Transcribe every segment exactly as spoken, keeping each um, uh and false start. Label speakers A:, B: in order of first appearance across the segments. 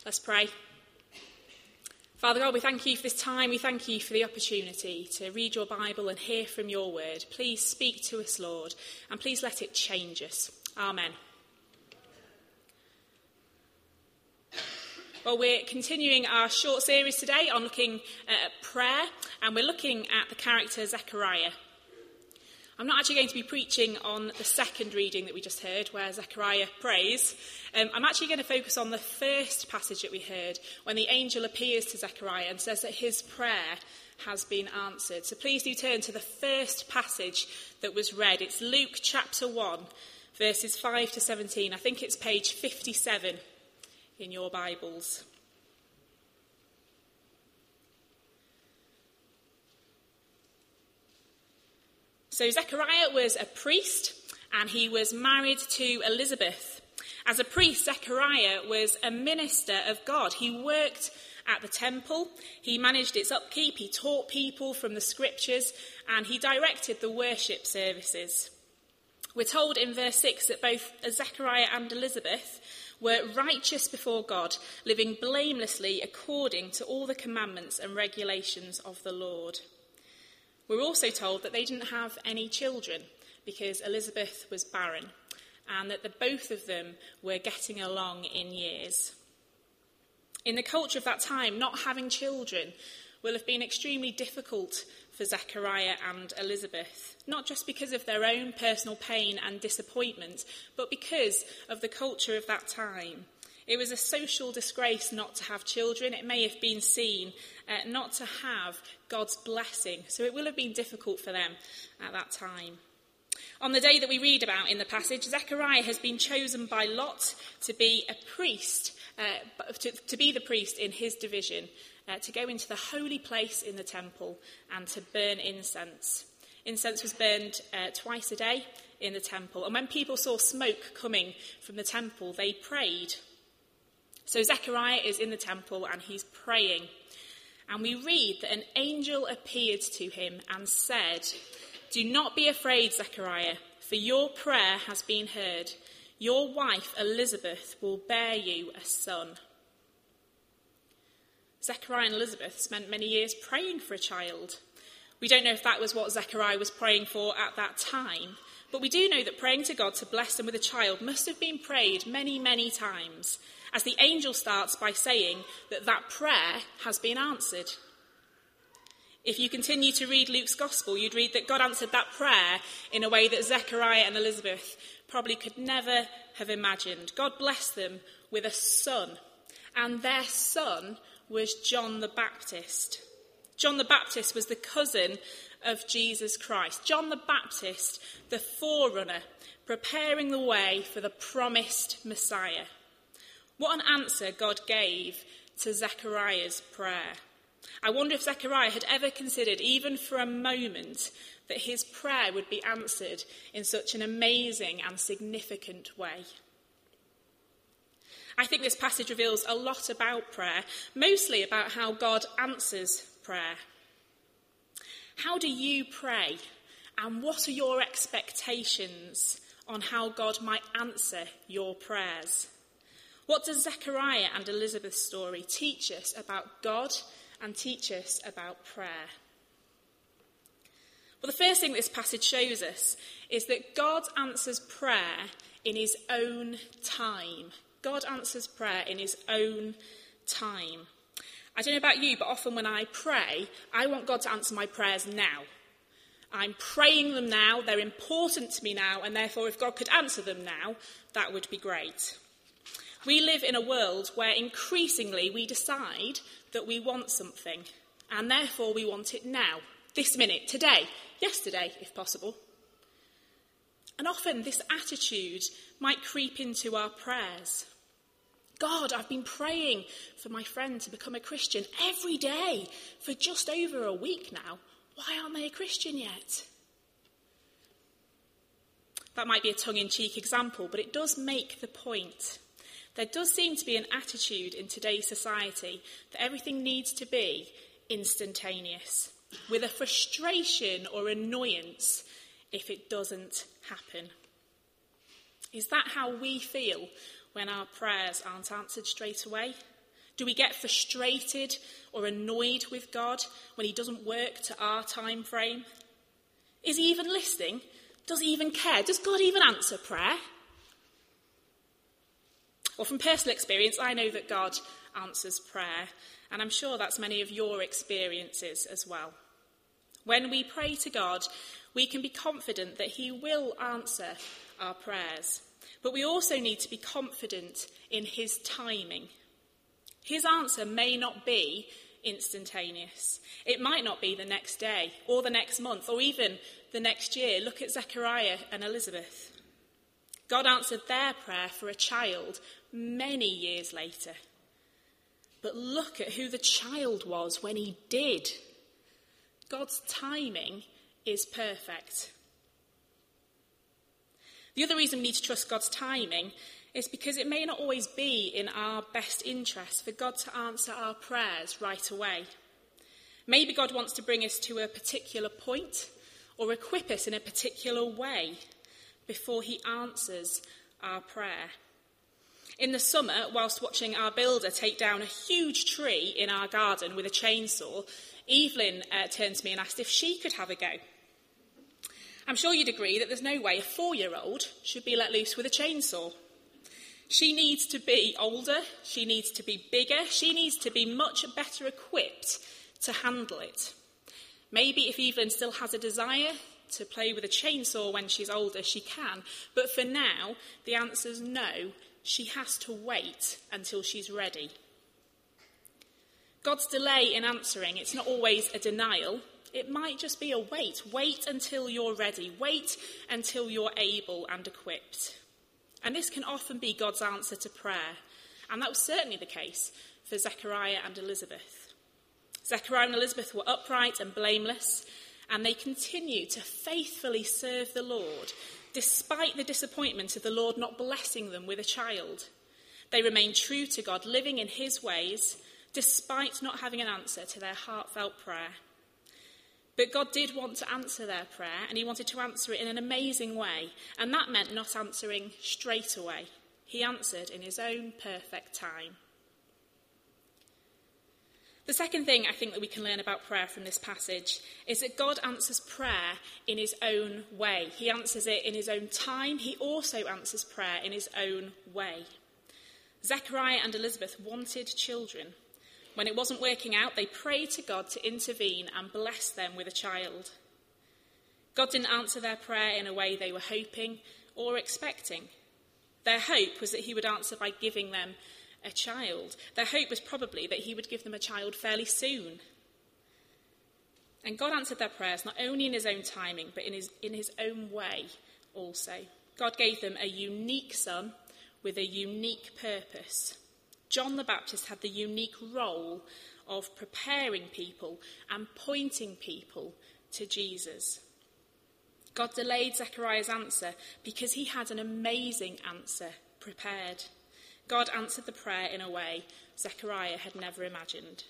A: Let's pray. Father God, we thank you for this time. We thank you for the opportunity to read your Bible and hear from your word. Please speak to us, Lord, and please let it change us. Amen. Well, we're continuing our short series today on looking at prayer, and we're looking at the character Zechariah. I'm not actually going to be preaching on the second reading that we just heard, where Zechariah prays. Um, I'm actually going to focus on the first passage that we heard, when the angel appears to Zechariah and says that his prayer has been answered. So please do turn to the first passage that was read. It's Luke chapter one, verses five to seventeen. I think it's page fifty-seven in your Bibles. So Zechariah was a priest, and he was married to Elizabeth. As a priest, Zechariah was a minister of God. He worked at the temple, he managed its upkeep, he taught people from the scriptures, and he directed the worship services. We're told in verse six that both Zechariah and Elizabeth were righteous before God, living blamelessly according to all the commandments and regulations of the Lord. We're also told that they didn't have any children because Elizabeth was barren, and that the both of them were getting along in years. In the culture of that time, not having children will have been extremely difficult for Zechariah and Elizabeth, not just because of their own personal pain and disappointment, but because of the culture of that time. It was a social disgrace not to have children. It may have been seen uh, not to have God's blessing. So it will have been difficult for them at that time. On the day that we read about in the passage, Zechariah has been chosen by Lot to be a priest, uh, to, to be the priest in his division, uh, to go into the holy place in the temple and to burn incense. Incense was burned uh, twice a day in the temple. And when people saw smoke coming from the temple, they prayed. So Zechariah is in the temple and he's praying. And we read that an angel appeared to him and said, "Do not be afraid, Zechariah, for your prayer has been heard. Your wife Elizabeth will bear you a son." Zechariah and Elizabeth spent many years praying for a child. We don't know if that was what Zechariah was praying for at that time, but we do know that praying to God to bless them with a child must have been prayed many, many times, as the angel starts by saying that that prayer has been answered. If you continue to read Luke's gospel, you'd read that God answered that prayer in a way that Zechariah and Elizabeth probably could never have imagined. God blessed them with a son, and their son was John the Baptist. John the Baptist was the cousin of Jesus Christ. John the Baptist, the forerunner, preparing the way for the promised Messiah. What an answer God gave to Zechariah's prayer. I wonder if Zechariah had ever considered, even for a moment, that his prayer would be answered in such an amazing and significant way. I think this passage reveals a lot about prayer, mostly about how God answers prayer. How do you pray? And what are your expectations on how God might answer your prayers? What does Zechariah and Elizabeth's story teach us about God and teach us about prayer? Well, the first thing this passage shows us is that God answers prayer in his own time. God answers prayer in his own time. I don't know about you, but often when I pray, I want God to answer my prayers now. I'm praying them now, they're important to me now, and therefore if God could answer them now, that would be great. We live in a world where increasingly we decide that we want something, and therefore we want it now, this minute, today, yesterday, if possible. And often this attitude might creep into our prayers. God, I've been praying for my friend to become a Christian every day for just over a week now. Why aren't they a Christian yet? That might be a tongue-in-cheek example, but it does make the point. There does seem to be an attitude in today's society that everything needs to be instantaneous, with a frustration or annoyance if it doesn't happen. Is that how we feel when our prayers aren't answered straight away? Do we get frustrated or annoyed with God when he doesn't work to our time frame? Is he even listening? Does he even care? Does God even answer prayer? Well, from personal experience, I know that God answers prayer, and I'm sure that's many of your experiences as well. When we pray to God, we can be confident that he will answer our prayers, but we also need to be confident in his timing. His answer may not be instantaneous. It might not be the next day or the next month or even the next year. Look at Zechariah and Elizabeth. God answered their prayer for a child many years later. But look at who the child was when he did. God's timing is perfect. The other reason we need to trust God's timing is because it may not always be in our best interest for God to answer our prayers right away. Maybe God wants to bring us to a particular point or equip us in a particular way before he answers our prayer. In the summer, whilst watching our builder take down a huge tree in our garden with a chainsaw, Evelyn uh, turned to me and asked if she could have a go. I'm sure you'd agree that there's no way a four-year-old should be let loose with a chainsaw. She needs to be older, she needs to be bigger, she needs to be much better equipped to handle it. Maybe if Evelyn still has a desire to play with a chainsaw when she's older, she can. But for now, the answer's no. She has to wait until she's ready. God's delay in answering, it's not always a denial. It might just be a wait. Wait until you're ready. Wait until you're able and equipped. And this can often be God's answer to prayer. And that was certainly the case for Zechariah and Elizabeth. Zechariah and Elizabeth were upright and blameless, and they continued to faithfully serve the Lord, despite the disappointment of the Lord not blessing them with a child. They remained true to God, living in his ways, despite not having an answer to their heartfelt prayer. But God did want to answer their prayer, and he wanted to answer it in an amazing way, and that meant not answering straight away. He answered in his own perfect time. The second thing I think that we can learn about prayer from this passage is that God answers prayer in his own way. He answers it in his own time. He also answers prayer in his own way. Zechariah and Elizabeth wanted children. When it wasn't working out, they prayed to God to intervene and bless them with a child. God didn't answer their prayer in a way they were hoping or expecting. Their hope was that he would answer by giving them a child. Their hope was probably that he would give them a child fairly soon. And God answered their prayers not only in his own timing, but in his, in his own way also. God gave them a unique son with a unique purpose. John the Baptist had the unique role of preparing people and pointing people to Jesus. God delayed Zechariah's answer because he had an amazing answer prepared. God answered the prayer in a way Zechariah had never imagined.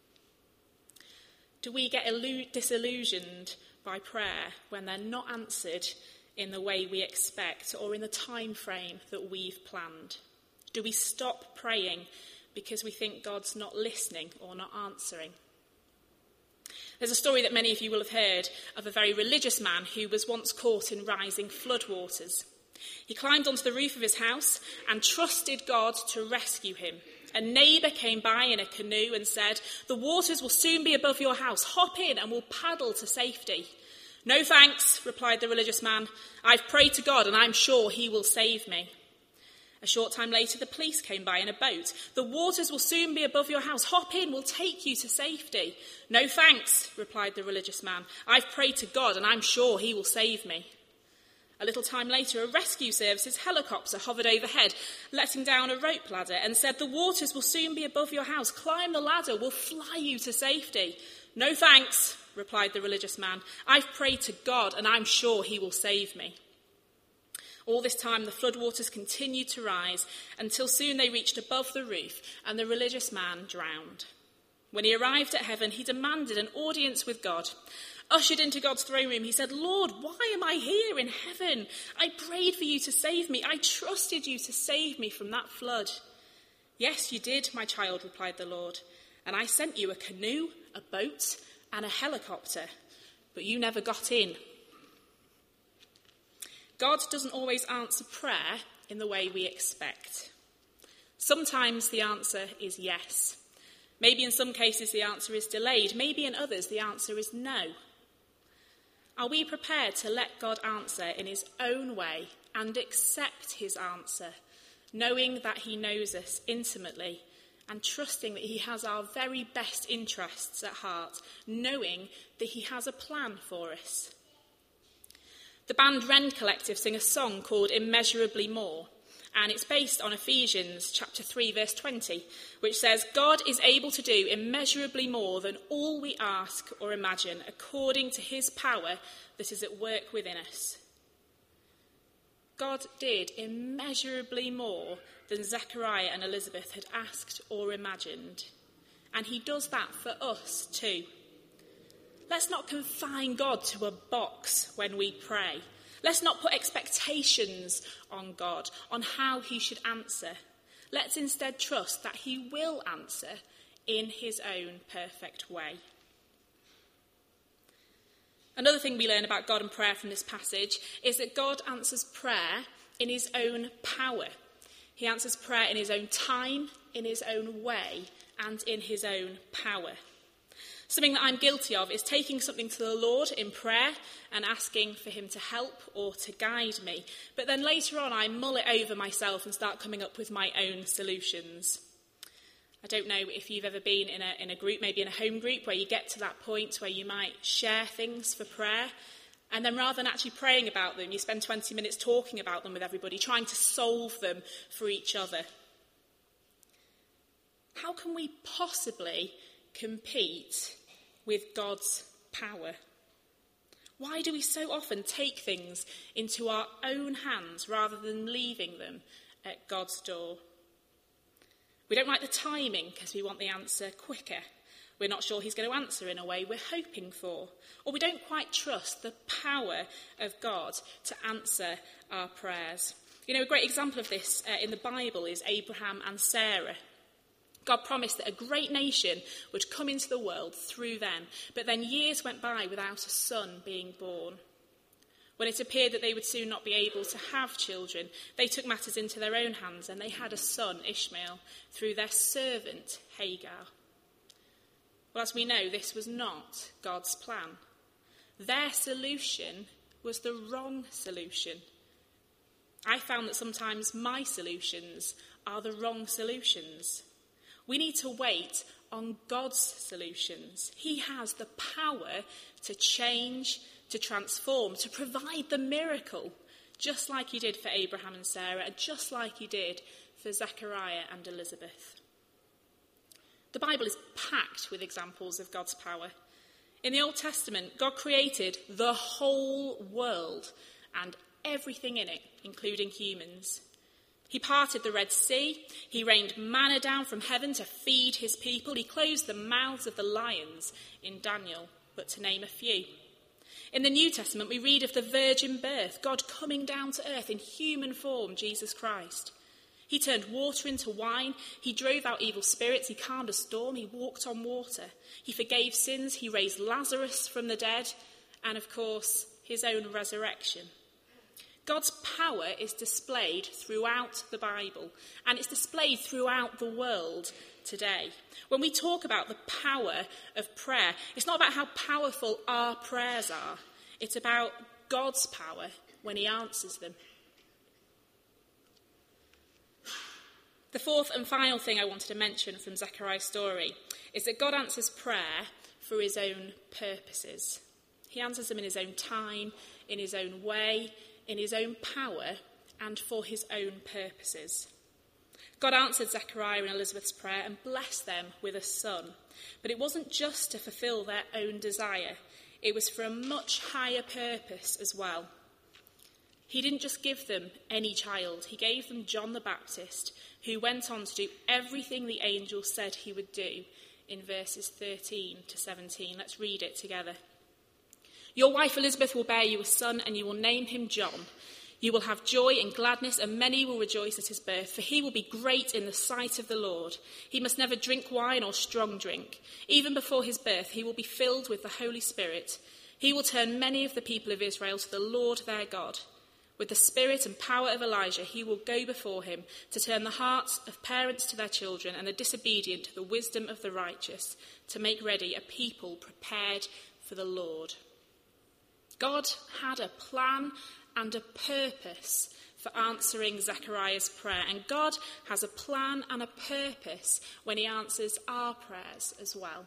A: Do we get illu- disillusioned by prayer when they're not answered in the way we expect or in the time frame that we've planned? Do we stop praying because we think God's not listening or not answering? There's a story that many of you will have heard of a very religious man who was once caught in rising floodwaters. He climbed onto the roof of his house and trusted God to rescue him. A neighbour came by in a canoe and said, "The waters will soon be above your house. Hop in and we'll paddle to safety." "No thanks," replied the religious man. "I've prayed to God and I'm sure he will save me." A short time later, the police came by in a boat. "The waters will soon be above your house. Hop in, we'll take you to safety." "No thanks," replied the religious man. "I've prayed to God and I'm sure he will save me." A little time later, a rescue services helicopter hovered overhead, letting down a rope ladder and said, "The waters will soon be above your house. Climb the ladder, we'll fly you to safety." "No thanks," replied the religious man. "I've prayed to God and I'm sure he will save me." All this time, the floodwaters continued to rise until soon they reached above the roof and the religious man drowned. When he arrived at heaven, he demanded an audience with God. Ushered into God's throne room, he said, "Lord, why am I here in heaven? I prayed for you to save me. I trusted you to save me from that flood." "Yes, you did, my child," replied the Lord, "and I sent you a canoe, a boat, and a helicopter, but you never got in." God doesn't always answer prayer in the way we expect. Sometimes the answer is yes. Maybe in some cases the answer is delayed. Maybe in others the answer is no. Are we prepared to let God answer in his own way and accept his answer, knowing that he knows us intimately and trusting that he has our very best interests at heart, knowing that he has a plan for us? The band Rend Collective sing a song called Immeasurably More, and it's based on Ephesians chapter three, verse twenty, which says, "God is able to do immeasurably more than all we ask or imagine, according to his power that is at work within us." God did immeasurably more than Zechariah and Elizabeth had asked or imagined, and he does that for us too. Let's not confine God to a box when we pray. Let's not put expectations on God, on how he should answer. Let's instead trust that he will answer in his own perfect way. Another thing we learn about God and prayer from this passage is that God answers prayer in his own power. He answers prayer in his own time, in his own way, and in his own power. Something that I'm guilty of is taking something to the Lord in prayer and asking for him to help or to guide me. But then later on, I mull it over myself and start coming up with my own solutions. I don't know if you've ever been in a, in a group, maybe in a home group, where you get to that point where you might share things for prayer, and then rather than actually praying about them, you spend twenty minutes talking about them with everybody, trying to solve them for each other. How can we possibly compete with God's power? Why do we so often take things into our own hands rather than leaving them at God's door? We don't like the timing because we want the answer quicker. We're not sure he's going to answer in a way we're hoping for. Or we don't quite trust the power of God to answer our prayers. You know, a great example of this uh, in the Bible is Abraham and Sarah. God promised that a great nation would come into the world through them, but then years went by without a son being born. When it appeared that they would soon not be able to have children, they took matters into their own hands and they had a son, Ishmael, through their servant, Hagar. Well, as we know, this was not God's plan. Their solution was the wrong solution. I found that sometimes my solutions are the wrong solutions. We need to wait on God's solutions. He has the power to change, to transform, to provide the miracle, just like he did for Abraham and Sarah, and just like he did for Zechariah and Elizabeth. The Bible is packed with examples of God's power. In the Old Testament, God created the whole world and everything in it, including humans. He parted the Red Sea. He rained manna down from heaven to feed his people. He closed the mouths of the lions in Daniel, but to name a few. In the New Testament, we read of the virgin birth, God coming down to earth in human form, Jesus Christ. He turned water into wine. He drove out evil spirits. He calmed a storm. He walked on water. He forgave sins. He raised Lazarus from the dead. And, of course, his own resurrection. God's power is displayed throughout the Bible, and it's displayed throughout the world today. When we talk about the power of prayer, it's not about how powerful our prayers are. It's about God's power when he answers them. The fourth and final thing I wanted to mention from Zechariah's story is that God answers prayer for his own purposes. He answers them in his own time, in his own way, in his own power, and for his own purposes. God answered Zechariah and Elizabeth's prayer and blessed them with a son. But it wasn't just to fulfill their own desire. It was for a much higher purpose as well. He didn't just give them any child. He gave them John the Baptist, who went on to do everything the angel said he would do in verses thirteen to seventeen. Let's read it together. Your wife Elizabeth will bear you a son, and you will name him John. You will have joy and gladness, and many will rejoice at his birth, for he will be great in the sight of the Lord. He must never drink wine or strong drink. Even before his birth, he will be filled with the Holy Spirit. He will turn many of the people of Israel to the Lord their God. With the spirit and power of Elijah, he will go before him to turn the hearts of parents to their children and the disobedient to the wisdom of the righteous, to make ready a people prepared for the Lord. God had a plan and a purpose for answering Zechariah's prayer. And God has a plan and a purpose when he answers our prayers as well.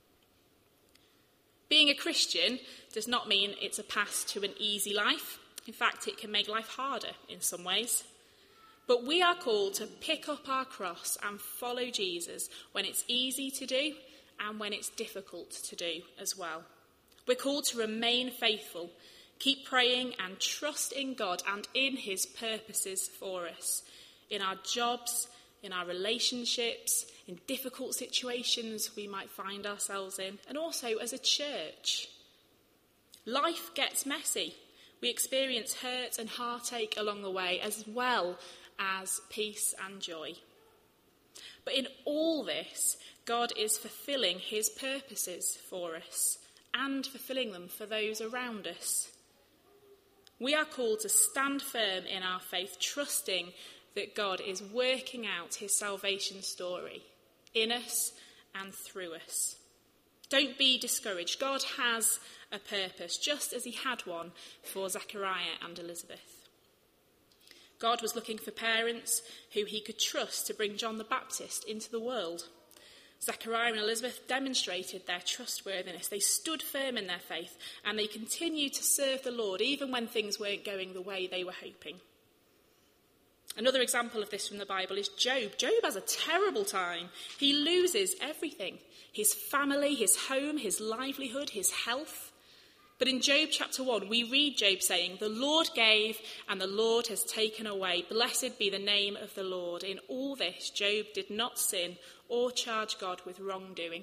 A: Being a Christian does not mean it's a path to an easy life. In fact, it can make life harder in some ways. But we are called to pick up our cross and follow Jesus when it's easy to do and when it's difficult to do as well. We're called to remain faithful, keep praying and trust in God and in his purposes for us, in our jobs, in our relationships, in difficult situations we might find ourselves in, and also as a church. Life gets messy. We experience hurt and heartache along the way, as well as peace and joy. But in all this, God is fulfilling his purposes for us and fulfilling them for those around us. We are called to stand firm in our faith, trusting that God is working out his salvation story in us and through us. Don't be discouraged. God has a purpose, just as he had one for Zechariah and Elizabeth. God was looking for parents who he could trust to bring John the Baptist into the world. Zechariah and Elizabeth demonstrated their trustworthiness. They stood firm in their faith, and they continued to serve the Lord even when things weren't going the way they were hoping. Another example of this from the Bible is Job. Job has a terrible time. He loses everything: his family, his home, his livelihood, his health. But in Job chapter one, we read Job saying, "The Lord gave and the Lord has taken away. Blessed be the name of the Lord." In all this, Job did not sin or charge God with wrongdoing.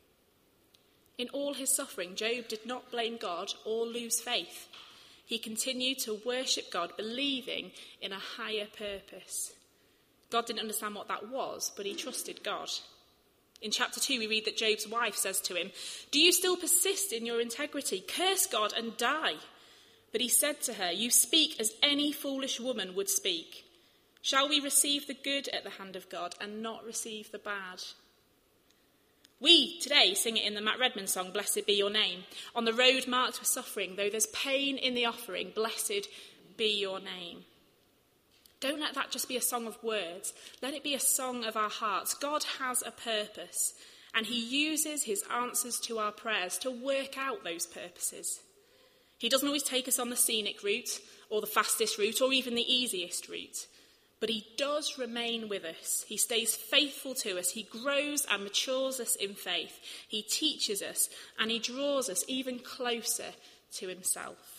A: In all his suffering, Job did not blame God or lose faith. He continued to worship God, believing in a higher purpose. God didn't understand what that was, but he trusted God. In chapter two, we read that Job's wife says to him, "Do you still persist in your integrity? Curse God and die." But he said to her, "You speak as any foolish woman would speak. Shall we receive the good at the hand of God and not receive the bad?" We today sing it in the Matt Redman song, "Blessed be your name." On the road marked with suffering, though there's pain in the offering, blessed be your name. Don't let that just be a song of words. Let it be a song of our hearts. God has a purpose, and he uses his answers to our prayers to work out those purposes. He doesn't always take us on the scenic route or the fastest route or even the easiest route, but he does remain with us. He stays faithful to us. He grows and matures us in faith. He teaches us, and he draws us even closer to himself.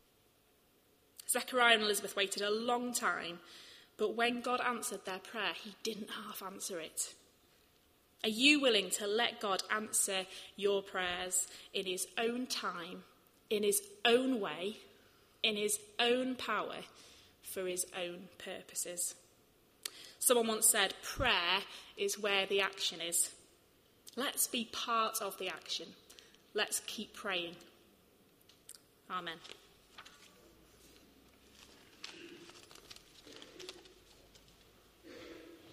A: Zechariah and Elizabeth waited a long time, but when God answered their prayer, he didn't half answer it. Are you willing to let God answer your prayers in his own time, in his own way, in his own power, for his own purposes? Someone once said, prayer is where the action is. Let's be part of the action. Let's keep praying. Amen.